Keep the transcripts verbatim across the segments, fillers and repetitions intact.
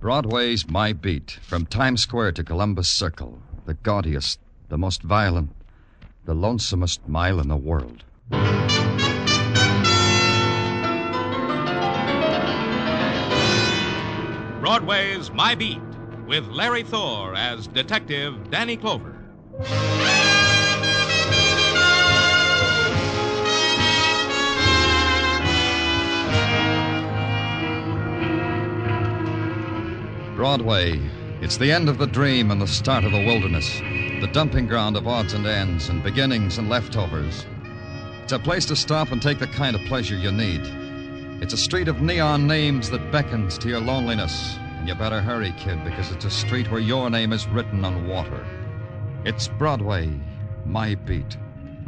Broadway's my beat. From Times Square to Columbus Circle. The gaudiest, the most violent, the lonesomest mile in the world. Broadway's My Beat, with Larry Thor as Detective Danny Clover. Broadway. It's the end of the dream and the start of the wilderness. The dumping ground of odds and ends and beginnings and leftovers. It's a place to stop and take the kind of pleasure you need. It's a street of neon names that beckons to your loneliness. And you better hurry, kid, because it's a street where your name is written on water. It's Broadway, my beat.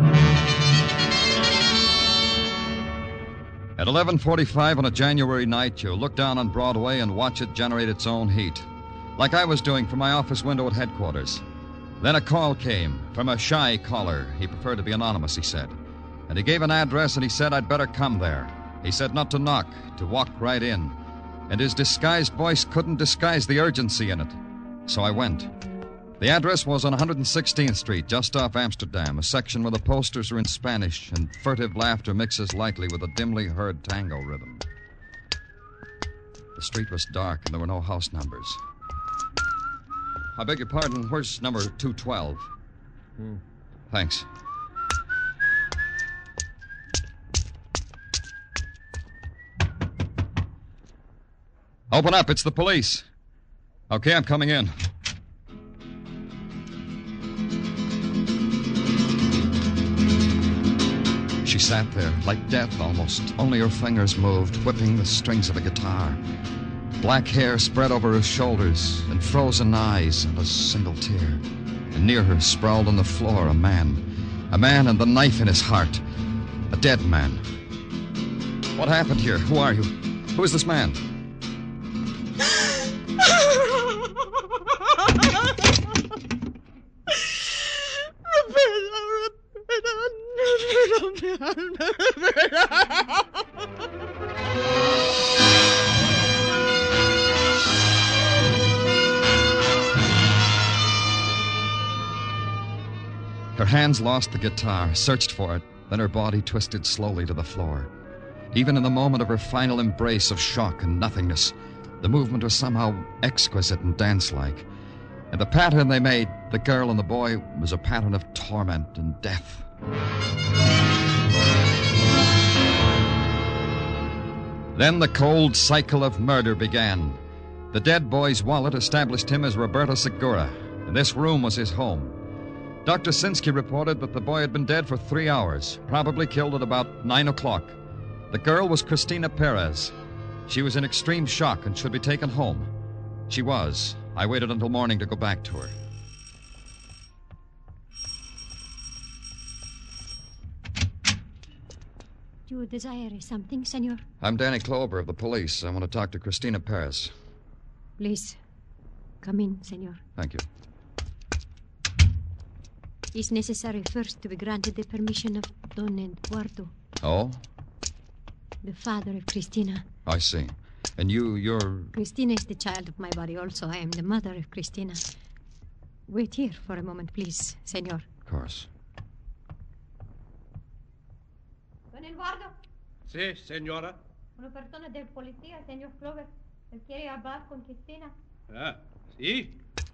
At eleven forty-five on a January night, you look down on Broadway and watch it generate its own heat. Like I was doing from my office window at headquarters. Then a call came from a shy caller. He preferred to be anonymous, he said. And he gave an address and he said I'd better come there. He said not to knock, to walk right in. And his disguised voice couldn't disguise the urgency in it. So I went. The address was on one hundred sixteenth Street, just off Amsterdam, a section where the posters are in Spanish and furtive laughter mixes lightly with a dimly heard tango rhythm. The street was dark and there were no house numbers. I beg your pardon, where's number two twelve? Hmm. Thanks. Open up, it's the police. Okay, I'm coming in. She sat there, like death almost. Only her fingers moved, whipping the strings of a guitar. Black hair spread over her shoulders, and frozen eyes, and a single tear. And near her, sprawled on the floor, a man. A man and the knife in his heart. A dead man. What happened here? Who are you? Who is this man? Her hands lost the guitar, searched for it, then her body twisted slowly to the floor. Even in the moment of her final embrace of shock and nothingness, the movement was somehow exquisite and dance-like. And the pattern they made, the girl and the boy, was a pattern of torment and death. Then the cold cycle of murder began. The dead boy's wallet established him as Roberto Segura, and this room was his home. Doctor Sinsky reported that the boy had been dead for three hours, probably killed at about nine o'clock. The girl was Cristina Perez. She was in extreme shock and should be taken home. She was. I waited until morning to go back to her. Do you desire something, senor? I'm Danny Clover of the police. I want to talk to Cristina Perez. Please, come in, senor. Thank you. It's necessary first to be granted the permission of Don Eduardo. Oh? The father of Cristina. I see. And you, you're... Cristina is the child of my body also. I am the mother of Cristina. Wait here for a moment, please, senor. Of course. Don Eduardo. Sí, señora. Una persona del policía, señor Clover. Él quiere hablar con Cristina. Ah, sí.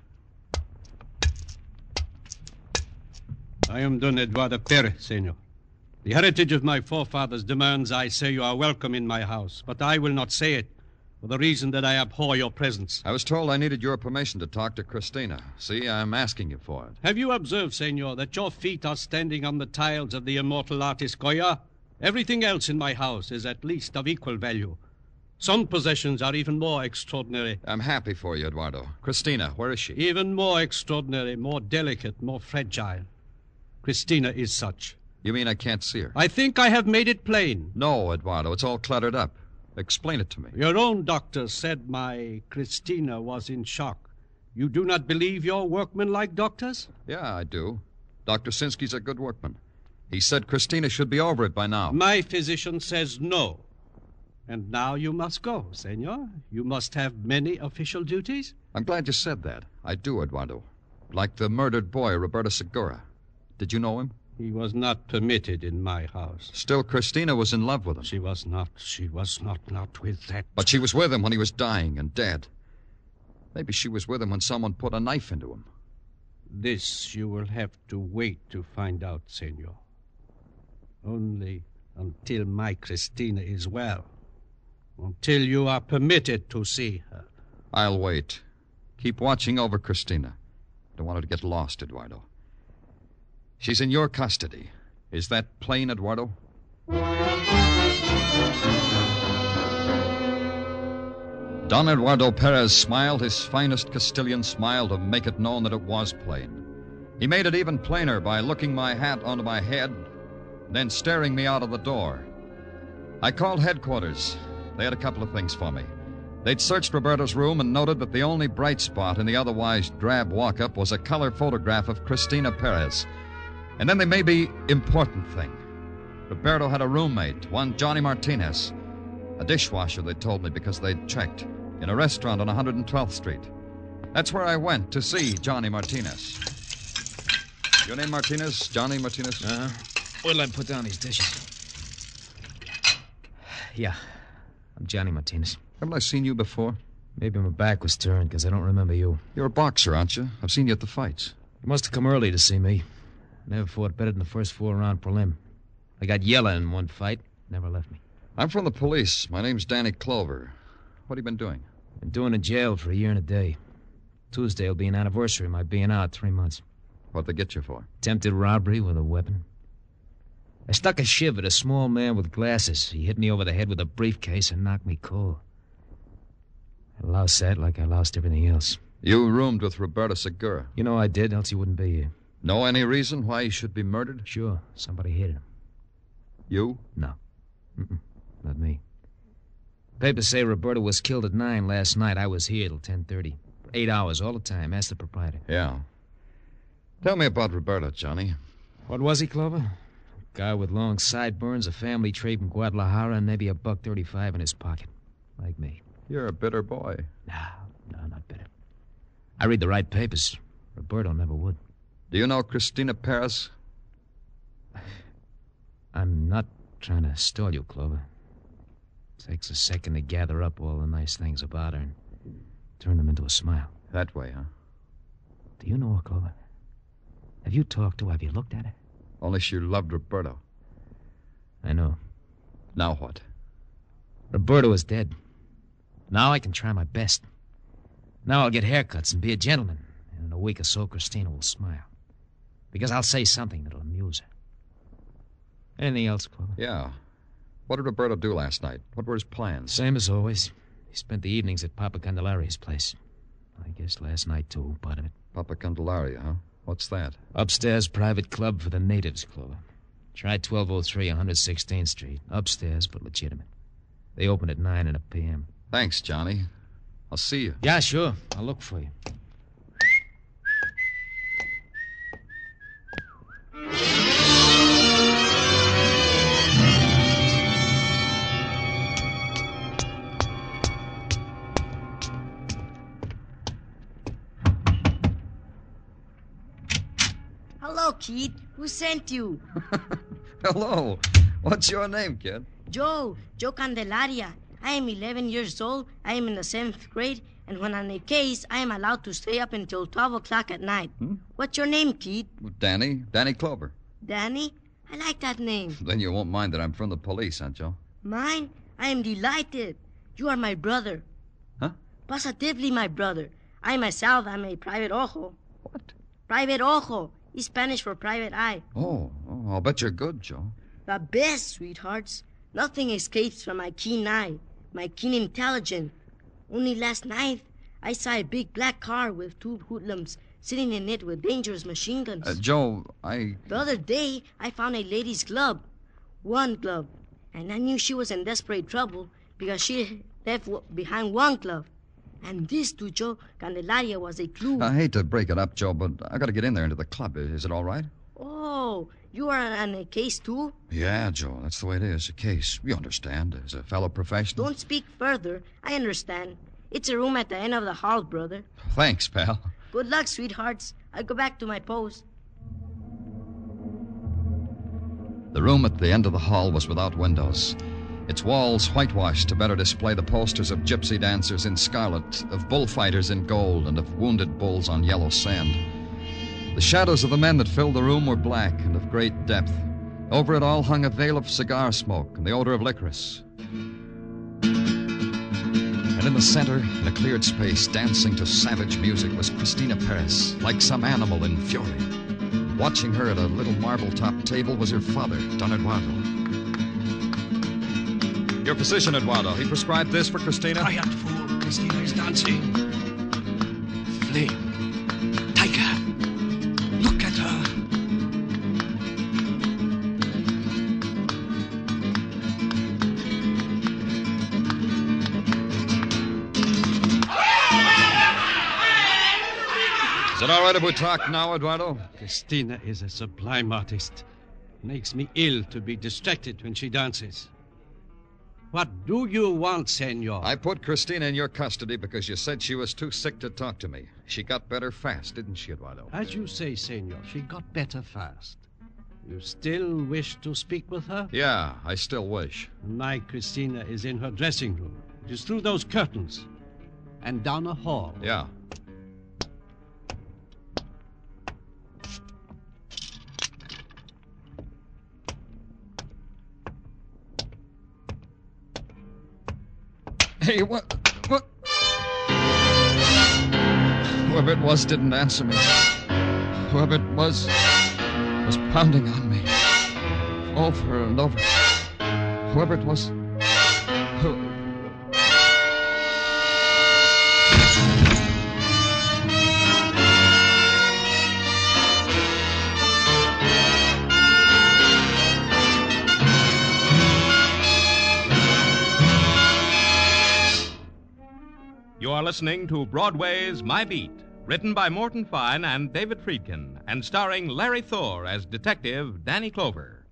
I am Don Eduardo Perez, senor. The heritage of my forefathers demands I say you are welcome in my house, but I will not say it for the reason that I abhor your presence. I was told I needed your permission to talk to Cristina. See, I'm asking you for it. Have you observed, senor, that your feet are standing on the tiles of the immortal artist Goya? Everything else in my house is at least of equal value. Some possessions are even more extraordinary. I'm happy for you, Eduardo. Cristina, where is she? Even more extraordinary, more delicate, more fragile. Cristina is such. You mean I can't see her? I think I have made it plain. No, Eduardo, it's all cluttered up. Explain it to me. Your own doctor said my Cristina was in shock. You do not believe your workmen-like doctors? Yeah, I do. Doctor Sinsky's a good workman. He said Cristina should be over it by now. My physician says no. And now you must go, senor. You must have many official duties. I'm glad you said that. I do, Eduardo. Like the murdered boy, Roberto Segura. Did you know him? He was not permitted in my house. Still, Christina was in love with him. She was not. She was not not with that. But she was with him when he was dying and dead. Maybe she was with him when someone put a knife into him. This you will have to wait to find out, senor. Only until my Christina is well. Until you are permitted to see her. I'll wait. Keep watching over Christina. Don't want her to get lost, Eduardo. She's in your custody. Is that plain, Eduardo? Don Eduardo Perez smiled his finest Castilian smile to make it known that it was plain. He made it even plainer by looking my hat onto my head, then staring me out of the door. I called headquarters. They had a couple of things for me. They'd searched Roberto's room and noted that the only bright spot in the otherwise drab walk-up was a color photograph of Christina Perez. And then they made the important thing. Roberto had a roommate, one Johnny Martinez. A dishwasher, they told me, because they'd checked. In a restaurant on one hundred twelfth Street. That's where I went to see Johnny Martinez. Your name Martinez? Johnny Martinez? Uh-huh. What'll I put down these dishes? Yeah, I'm Johnny Martinez. Haven't I seen you before? Maybe my back was turned, because I don't remember you. You're a boxer, aren't you? I've seen you at the fights. You must have come early to see me. Never fought better than the first four-round prelim. I got yellow in one fight. Never left me. I'm from the police. My name's Danny Clover. What have you been doing? Been doing in jail for a year and a day. Tuesday will be an anniversary of my being out three months. What'd they get you for? Attempted robbery with a weapon. I stuck a shiv at a small man with glasses. He hit me over the head with a briefcase and knocked me cold. I lost that like I lost everything else. You roomed with Roberto Segura. You know I did, else he wouldn't be here. Know any reason why he should be murdered? Sure. Somebody hit him. You? No. Mm-mm. Not me. Papers say Roberto was killed at nine last night. I was here till ten thirty. Eight hours all the time. Ask the proprietor. Yeah. Tell me about Roberto, Johnny. What was he, Clover? A guy with long sideburns, a family tree from Guadalajara, and maybe a buck thirty-five in his pocket. Like me. You're a bitter boy. No, no, not bitter. I read the right papers. Roberto never would. Do you know Christina Perez? I'm not trying to stall you, Clover. Takes a second to gather up all the nice things about her and turn them into a smile. That way, huh? Do you know her, Clover? Have you talked to her? Have you looked at her? Only she loved Roberto. I know. Now what? Roberto is dead. Now I can try my best. Now I'll get haircuts and be a gentleman. And in a week or so, Christina will smile. Because I'll say something that'll amuse her. Anything else, Clover? Yeah. What did Roberto do last night? What were his plans? Same as always. He spent the evenings at Papa Candelaria's place. I guess last night, too, part of it. Papa Candelaria, huh? What's that? Upstairs private club for the natives, Clover. Try twelve oh three one hundred sixteenth Street. Upstairs, but legitimate. They open at nine in the p m. Thanks, Johnny. I'll see you. Yeah, sure. I'll look for you. Hello, kid. Who sent you? Hello. What's your name, kid? Joe. Joe Candelaria. I am eleven years old. I am in the seventh grade. And when on a case, I am allowed to stay up until twelve o'clock at night. Hmm? What's your name, kid? Danny. Danny Clover. Danny? I like that name. Then you won't mind that I'm from the police, huh, Joe? Mine? I am delighted. You are my brother. Huh? Positively my brother. I myself am a private ojo. What? Private ojo. Is Spanish for private eye. Oh, oh, I'll bet you're good, Joe. The best, sweethearts. Nothing escapes from my keen eye, my keen intelligence. Only last night, I saw a big black car with two hoodlums sitting in it with dangerous machine guns. Uh, Joe, I... The other day, I found a lady's glove. One glove. And I knew she was in desperate trouble because she left behind one glove. And this to Joe Candelaria was a clue. I hate to break it up, Joe, but I got to get in there into the club. Is it all right? Oh, So, you are on a case, too? Yeah, Joe, that's the way it is. A case. You understand, as a fellow professional. Don't speak further. I understand. It's a room at the end of the hall, brother. Thanks, pal. Good luck, sweethearts. I'll go back to my post. The room at the end of the hall was without windows. Its walls whitewashed to better display the posters of gypsy dancers in scarlet, of bullfighters in gold, and of wounded bulls on yellow sand. The shadows of the men that filled the room were black and of great depth. Over it all hung a veil of cigar smoke and the odor of licorice. And in the center, in a cleared space, dancing to savage music, was Cristina Perez, like some animal in fury. Watching her at a little marble-topped table was her father, Don Eduardo. Your physician, Eduardo. He prescribed this for Cristina? Quiet, fool. Cristina is dancing. Flame. Take her. Look at her. Is it all right if we talk now, Eduardo? Cristina is a sublime artist. Makes me ill to be distracted when she dances. What do you want, senor? I put Cristina in your custody because you said she was too sick to talk to me. She got better fast, didn't she, Eduardo? As you say, senor, she got better fast. You still wish to speak with her? Yeah, I still wish. My Cristina is in her dressing room. It is through those curtains. And down a hall. Yeah. Hey, what? What? Whoever it was didn't answer me. Whoever it was was pounding on me. Over and over. Whoever it was. Who... You are listening to Broadway's My Beat, written by Morton Fine and David Friedkin, and starring Larry Thor as Detective Danny Clover.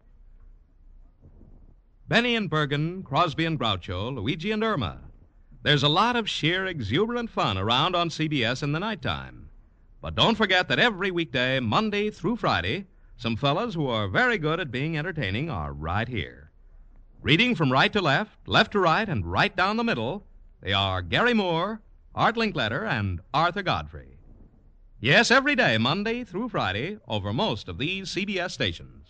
Benny and Bergen, Crosby and Groucho, Luigi and Irma. There's a lot of sheer exuberant fun around on C B S in the nighttime. But don't forget that every weekday, Monday through Friday, some fellas who are very good at being entertaining are right here. Reading from right to left, left to right, and right down the middle, they are Gary Moore, Art Linkletter, and Arthur Godfrey. Yes, every day, Monday through Friday, over most of these C B S stations.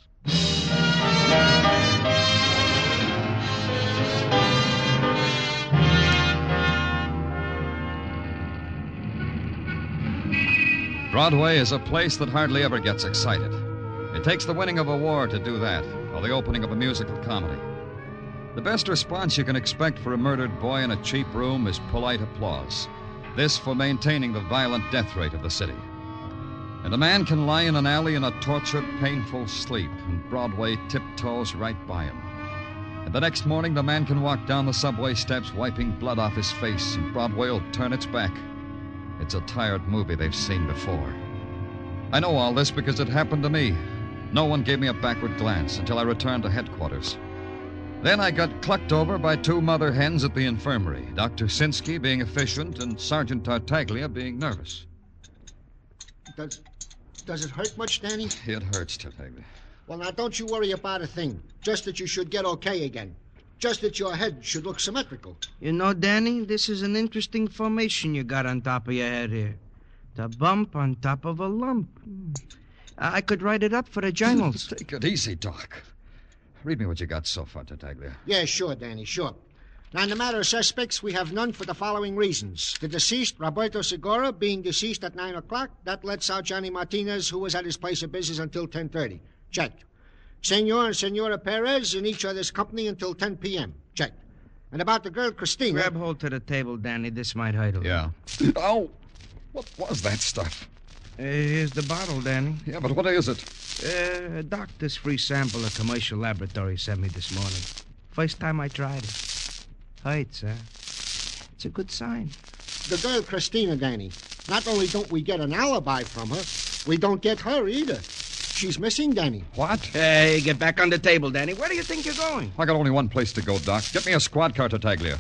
Broadway is a place that hardly ever gets excited. It takes the winning of a war to do that, or the opening of a musical comedy. The best response you can expect for a murdered boy in a cheap room is polite applause. This for maintaining the violent death rate of the city. And a man can lie in an alley in a tortured, painful sleep, and Broadway tiptoes right by him. And the next morning, the man can walk down the subway steps wiping blood off his face, and Broadway will turn its back. It's a tired movie they've seen before. I know all this because it happened to me. No one gave me a backward glance until I returned to headquarters. Then I got clucked over by two mother hens at the infirmary, Doctor Sinsky being efficient and Sergeant Tartaglia being nervous. Does, does it hurt much, Danny? It hurts, Tartaglia. Well, now, don't you worry about a thing. Just that you should get okay again. Just that your head should look symmetrical. You know, Danny, this is an interesting formation you got on top of your head here. The bump on top of a lump. I could write it up for the journals. Take it easy, Doc. Read me what you got so far, Tartaglia. Yeah, sure, Danny, sure. Now, in the matter of suspects, we have none for the following reasons. The deceased, Roberto Segura, being deceased at nine o'clock, that lets out Johnny Martinez, who was at his place of business until ten thirty. Check. Senor and Senora Perez in each other's company until ten p.m. Check. And about the girl, Cristina... Grab hold to the table, Danny. This might hurt a little. Yeah. Oh, what was that stuff? Uh, here's the bottle, Danny. Yeah, but what is it? Uh, a doctor's free sample a commercial laboratory sent me this morning. First time I tried it. Hurts, huh? It's a good sign. The girl, Cristina, Danny. Not only don't we get an alibi from her, we don't get her either. she's missing, Danny. What? Hey, get back on the table, Danny. Where do you think you're going? I got only one place to go, Doc. Get me a squad car to Taglia.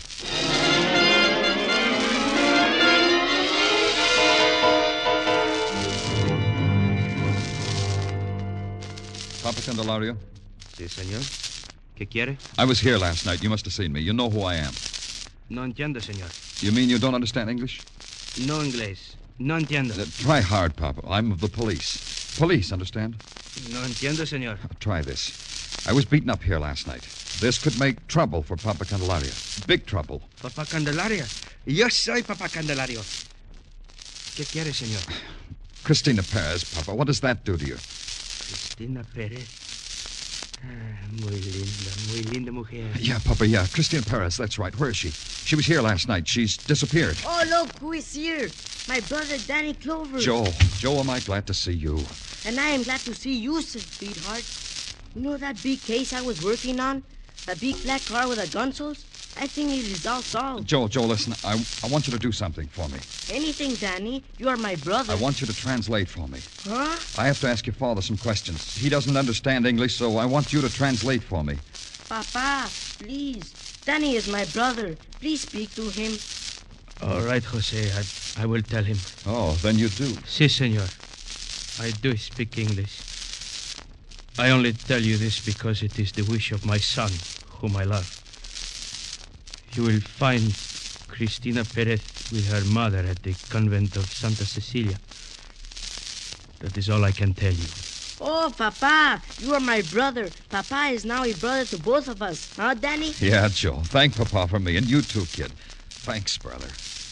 Papa Candelario? Sí, señor. ¿Qué quiere? I was here last night. You must have seen me. You know who I am. No entiendo, señor. You mean you don't understand English? No inglés. No entiendo. Uh, try hard, Papa. I'm of the police. Police, understand? No entiendo, señor. Uh, try this. I was beaten up here last night. This could make trouble for Papa Candelaria. Big trouble. Papa Candelaria. Yo soy Papa Candelario. ¿Qué quiere, señor? Cristina Perez, Papa. What does that do to you? Cristina Perez. Ah, muy linda, muy linda mujer. Yeah, Papa, yeah. Cristina Perez, that's right. Where is she? She was here last night. She's disappeared. Oh, look, who is here? My brother, Danny Clover. Joe. Joe, am I glad to see you. And I am glad to see you, sweetheart. You know that big case I was working on? That big black car with the gunsels? I think it is all solved. Joe, Joe, listen. I, I want you to do something for me. Anything, Danny. You are my brother. I want you to translate for me. Huh? I have to ask your father some questions. He doesn't understand English, so I want you to translate for me. Papa, please. Danny is my brother. Please speak to him. All right, Jose. I, I will tell him. Oh, then you do. Sí, señor. I do speak English. I only tell you this because it is the wish of my son, whom I love. You will find Cristina Perez with her mother at the convent of Santa Cecilia. That is all I can tell you. Oh, Papa, you are my brother. Papa is now a brother to both of us. Huh, Danny? Yeah, Joe. Thank Papa for me, and you too, kid. Thanks, brother.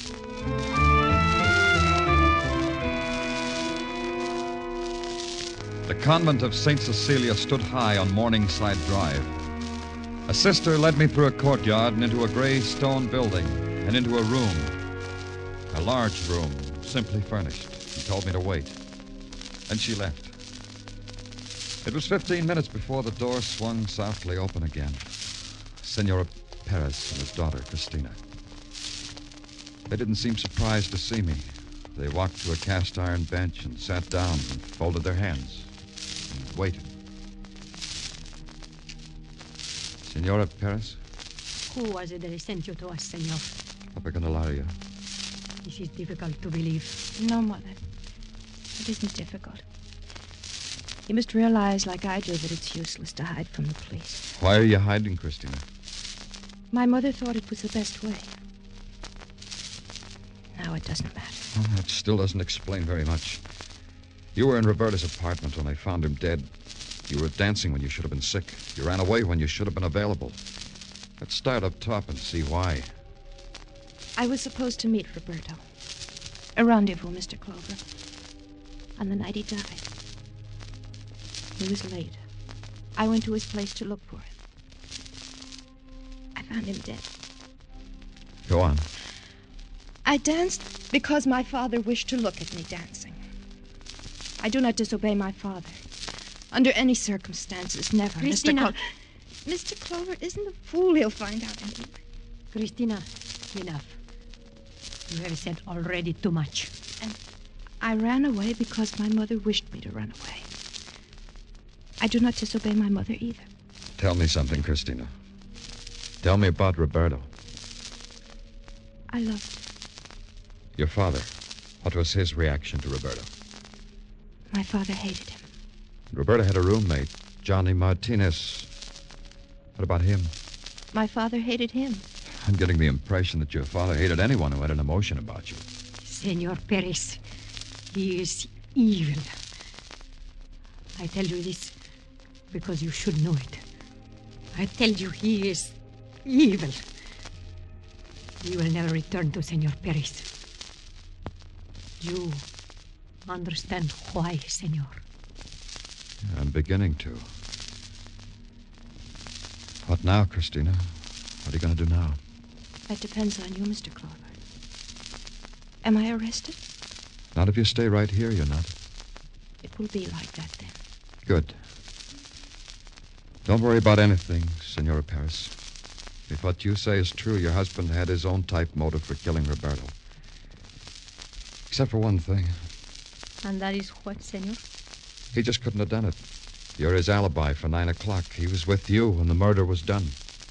The convent of Saint Cecilia stood high on Morningside Drive. A sister led me through a courtyard and into a gray stone building and into a room. A large room, simply furnished. She told me to wait. And she left. It was fifteen minutes before the door swung softly open again. Senora Perez and his daughter, Cristina. They didn't seem surprised to see me. They walked to a cast-iron bench and sat down and folded their hands and waited. Senora Perez? Who was it that sent you to us, senor? Papa Candelaria. This is difficult to believe. No, Mother. It isn't difficult. You must realize, like I do, that it's useless to hide from the police. Why are you hiding, Cristina? My mother thought it was the best way. Now it doesn't matter. Well, that still doesn't explain very much. You were in Roberto's apartment when I found him dead. You were dancing when you should have been sick. You ran away when you should have been available. Let's start up top and see why. I was supposed to meet Roberto. A rendezvous, Mister Clover. On the night he died. He was late. I went to his place to look for him. I found him dead. Go on. I danced because my father wished to look at me dancing. I do not disobey my father. Under any circumstances, never. Cristina. Mister Clo- Mister Clover isn't a fool. He'll find out anyway. Cristina, enough. You have said already too much. And I ran away because my mother wished me to run away. I do not disobey my mother either. Tell me something, Cristina. Tell me about Roberto. I loved him. Your father. What was his reaction to Roberto? My father hated him. Roberto had a roommate, Johnny Martinez. What about him? My father hated him. I'm getting the impression that your father hated anyone who had an emotion about you. Senor Perez, he is evil. I tell you this because you should know it. I tell you he is evil. He will never return to Senor Perez. You understand why, senor? I'm beginning to. What now, Cristina? What are you going to do now? That depends on you, Mister Clover. Am I arrested? Not if you stay right here, you're not. It will be like that then. Good. Don't worry about anything, Senora Perez. If what you say is true, your husband had his own type motive for killing Roberto. Except for one thing. And that is what, senor? He just couldn't have done it. You're his alibi for nine o'clock. He was with you when the murder was done.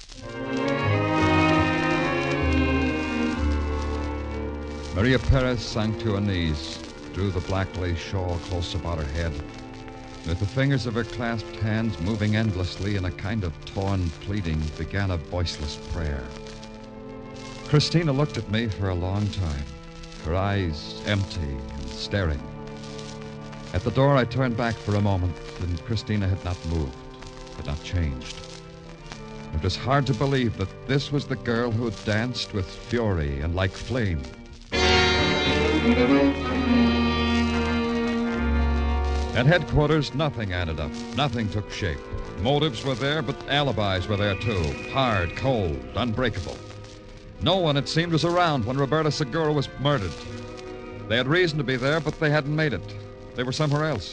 Maria Perez sank to her knees, drew the black lace shawl close about her head. With the fingers of her clasped hands moving endlessly in a kind of torn pleading, began a voiceless prayer. Christina looked at me for a long time, her eyes empty and staring. At the door, I turned back for a moment, and Christina had not moved, had not changed. It was hard to believe that this was the girl who danced with fury and like flame. At headquarters, nothing added up. Nothing took shape. Motives were there, but alibis were there, too. Hard, cold, unbreakable. No one, it seemed, was around when Roberto Segura was murdered. They had reason to be there, but they hadn't made it. They were somewhere else.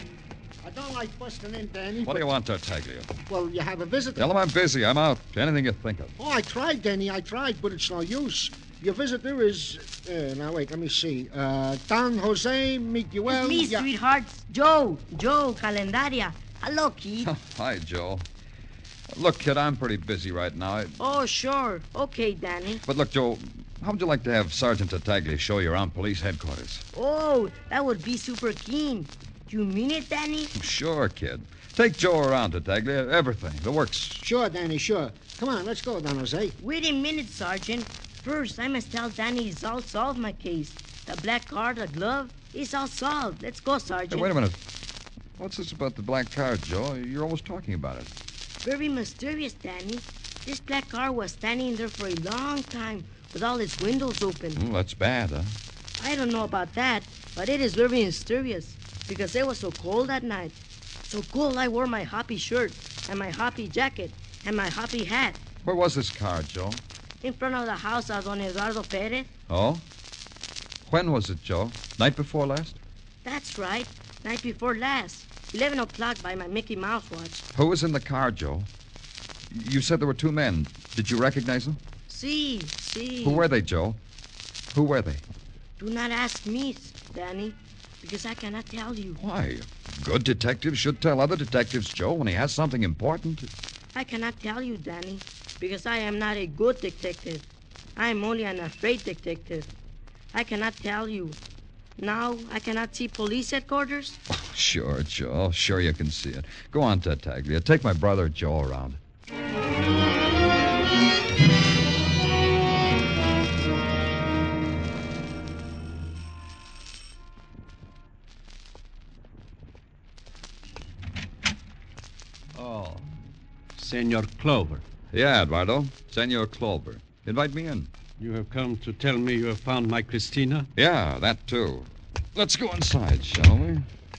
I don't like busting in, Danny. What do you want, Tartaglia? Well, you have a visitor. Tell him I'm busy. I'm out. Anything you think of. Oh, I tried, Danny. I tried, but it's no use. Your visitor is... Uh, now, wait, let me see. Uh, Don Jose Miguel... It's me, yeah. sweethearts. Joe. Joe Calendaria. Hello, kid. Hi, Joe. Look, kid, I'm pretty busy right now. I... Oh, sure. Okay, Danny. But look, Joe, how would you like to have Sergeant Tartaglia show you around police headquarters? Oh, that would be super keen. Do you mean it, Danny? Sure, kid. Take Joe around, Tartaglia. Everything. The works. Sure, Danny, sure. Come on, let's go, Don Jose. Wait a minute, Sergeant. First, I must tell Danny it's all solved, my case. The black card, the glove, it's all solved. Let's go, Sergeant. Hey, wait a minute. What's this about the black card, Joe? You're always talking about it. Very mysterious, Danny. This black car was standing there for a long time with all its windows open. Mm, that's bad, huh? I don't know about that, but it is very mysterious because it was so cold that night. So cold I wore my hoppy shirt and my hoppy jacket and my hoppy hat. Where was this car, Joe? In front of the house of Don Eduardo Perez. Oh? When was it, Joe? Night before last? That's right. Night before last. Eleven o'clock by my Mickey Mouse watch. Who was in the car, Joe? You said there were two men. Did you recognize them? See, see. Who were they, Joe? Who were they? Do not ask me, Danny, because I cannot tell you. Why? A good detective should tell other detectives, Joe, when he has something important. I cannot tell you, Danny, because I am not a good detective. I am only an afraid detective. I cannot tell you. Now I cannot see police headquarters? Oh, sure, Joe. Sure you can see it. Go on, Tartaglia. Take my brother Joe around. Oh, Senor Clover. Yeah, Eduardo. Senor Clover. Invite me in. You have come to tell me you have found my Christina? Yeah, that too. Let's go inside, shall we?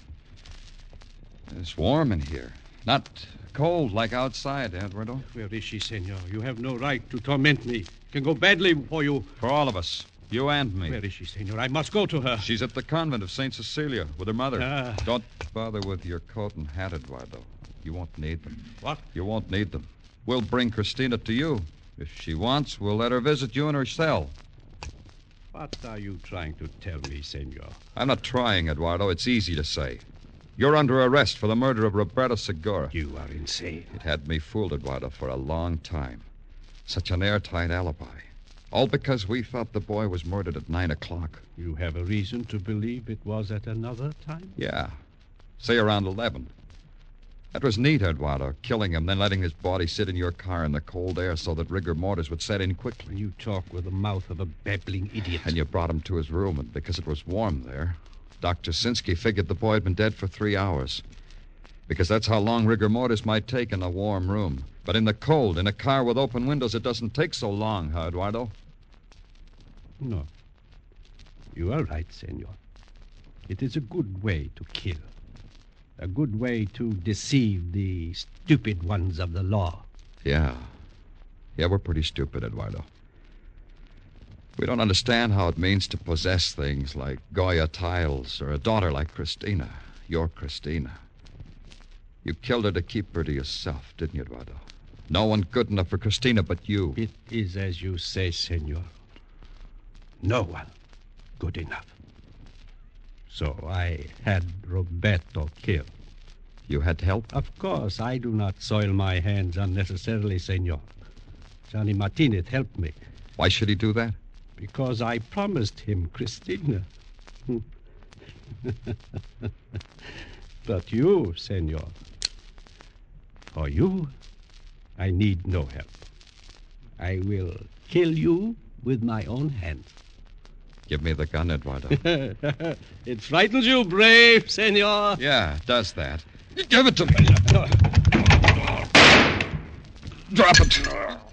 It's warm in here. Not cold like outside, Eduardo. Where is she, senor? You have no right to torment me. It can go badly for you. For all of us. You and me. Where is she, senor? I must go to her. She's at the convent of Saint Cecilia with her mother. Ah. Don't bother with your coat and hat, Eduardo. You won't need them. What? You won't need them. We'll bring Christina to you. If she wants, we'll let her visit you in her cell. What are you trying to tell me, senor? I'm not trying, Eduardo. It's easy to say. You're under arrest for the murder of Roberto Segura. You are insane. It had me fooled, Eduardo, for a long time. Such an airtight alibi. All because we thought the boy was murdered at nine o'clock. You have a reason to believe it was at another time? Yeah. Say around eleven. That was neat, Eduardo, killing him, then letting his body sit in your car in the cold air so that rigor mortis would set in quickly. You talk with the mouth of a babbling idiot. And you brought him to his room, and because it was warm there, Doctor Sinsky figured the boy had been dead for three hours. Because that's how long rigor mortis might take in a warm room. But in the cold, in a car with open windows, it doesn't take so long, huh, Eduardo? No. You are right, senor. It is a good way to kill. A good way to deceive the stupid ones of the law. Yeah. Yeah, we're pretty stupid, Eduardo. We don't understand how it means to possess things like Goya tiles or a daughter like Christina, your Christina. You killed her to keep her to yourself, didn't you, Eduardo? No one good enough for Christina but you. It is as you say, senor. No one good enough. So I had Roberto killed. You had help? Of course, I do not soil my hands unnecessarily, senor. Johnny Martinez helped me. Why should he do that? Because I promised him Christina. But you, senor, for you, I need no help. I will kill you with my own hands. Give me the gun, Eduardo. It frightens you, brave, senor. Yeah, it does that. Give it to me. Drop it.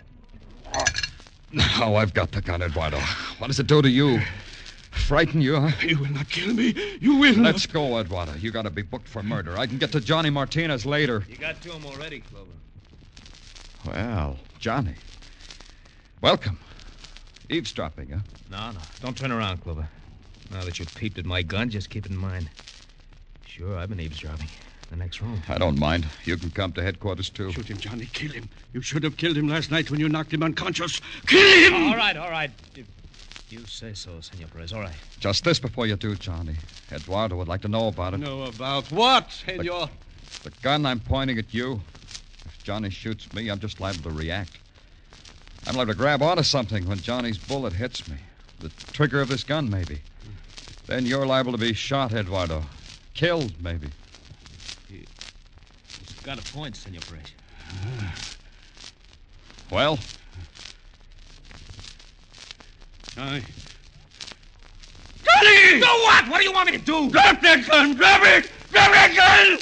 Now I've got the gun, Eduardo. What does it do to you? Frighten you, huh? You will not kill me. You will not. Let's go, Eduardo. You got to be booked for murder. I can get to Johnny Martinez later. You got to him already, Clover. Well, Johnny. Welcome. Eavesdropping, huh? No, no. Don't turn around, Clover. Now that you've peeped at my gun, just keep it in mind. Sure, I've been eavesdropping. The next room. I don't mind. You can come to headquarters, too. Shoot him, Johnny. Kill him. You should have killed him last night when you knocked him unconscious. Kill him! All right, all right. If you say so, Senor Perez. All right. Just this before you do, Johnny. Eduardo would like to know about it. Know about what, senor? The, the gun I'm pointing at you. If Johnny shoots me, I'm just liable to react. I'm liable to grab onto something when Johnny's bullet hits me. The trigger of this gun, maybe. Then you're liable to be shot, Eduardo. Killed, maybe. He's got a point, Senor Perez. Well? Johnny. Johnny! No what? What do you want me to do? Drop that gun! Drop it! Drop that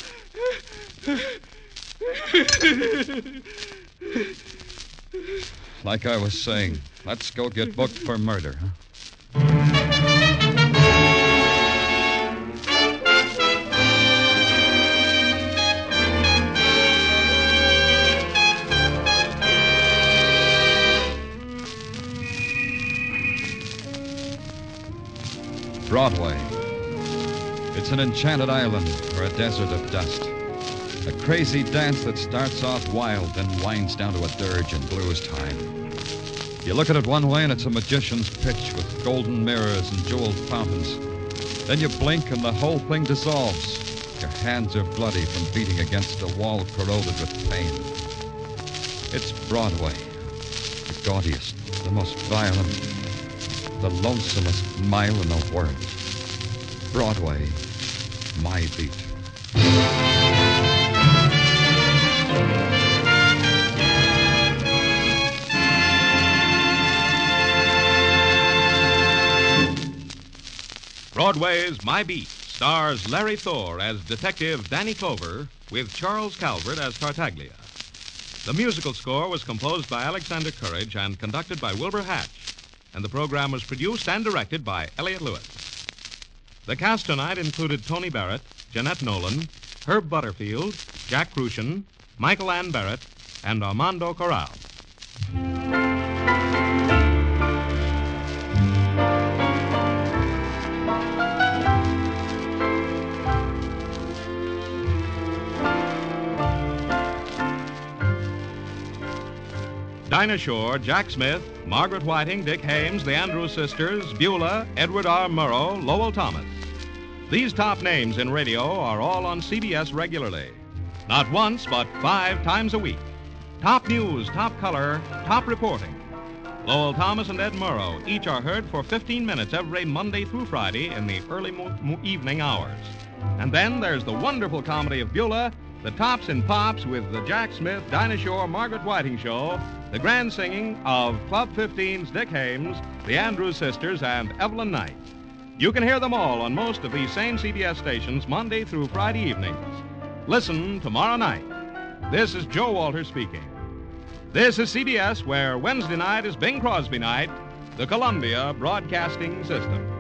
gun! Like I was saying, let's go get booked for murder, huh? Broadway. It's an enchanted island or a desert of dust. A crazy dance that starts off wild and winds down to a dirge in blues time. You look at it one way and it's a magician's pitch with golden mirrors and jeweled fountains. Then you blink and the whole thing dissolves. Your hands are bloody from beating against a wall corroded with pain. It's Broadway. The gaudiest, the most violent, the lonesomest mile in the world. Broadway, my beat. Broadway's My Beat stars Larry Thor as Detective Danny Clover with Charles Calvert as Tartaglia. The musical score was composed by Alexander Courage and conducted by Wilbur Hatch, and the program was produced and directed by Elliott Lewis. The cast tonight included Tony Barrett, Jeanette Nolan, Herb Butterfield, Jack Crucian, Michael Ann Barrett, and Armando Corral. Dinah Shore, Jack Smith, Margaret Whiting, Dick Hames, the Andrews Sisters, Beulah, Edward R. Murrow, Lowell Thomas. These top names in radio are all on C B S regularly. Not once, but five times a week. Top news, top color, top reporting. Lowell Thomas and Ed Murrow each are heard for fifteen minutes every Monday through Friday in the early mo- mo- evening hours. And then there's the wonderful comedy of Beulah, the Tops and Pops with the Jack Smith, Dinah Shore, Margaret Whiting Show, the grand singing of Club fifteen's Dick Hames, the Andrews Sisters, and Evelyn Knight. You can hear them all on most of these same C B S stations Monday through Friday evenings. Listen tomorrow night. This is Joe Walters speaking. This is C B S, where Wednesday night is Bing Crosby night, the Columbia Broadcasting System.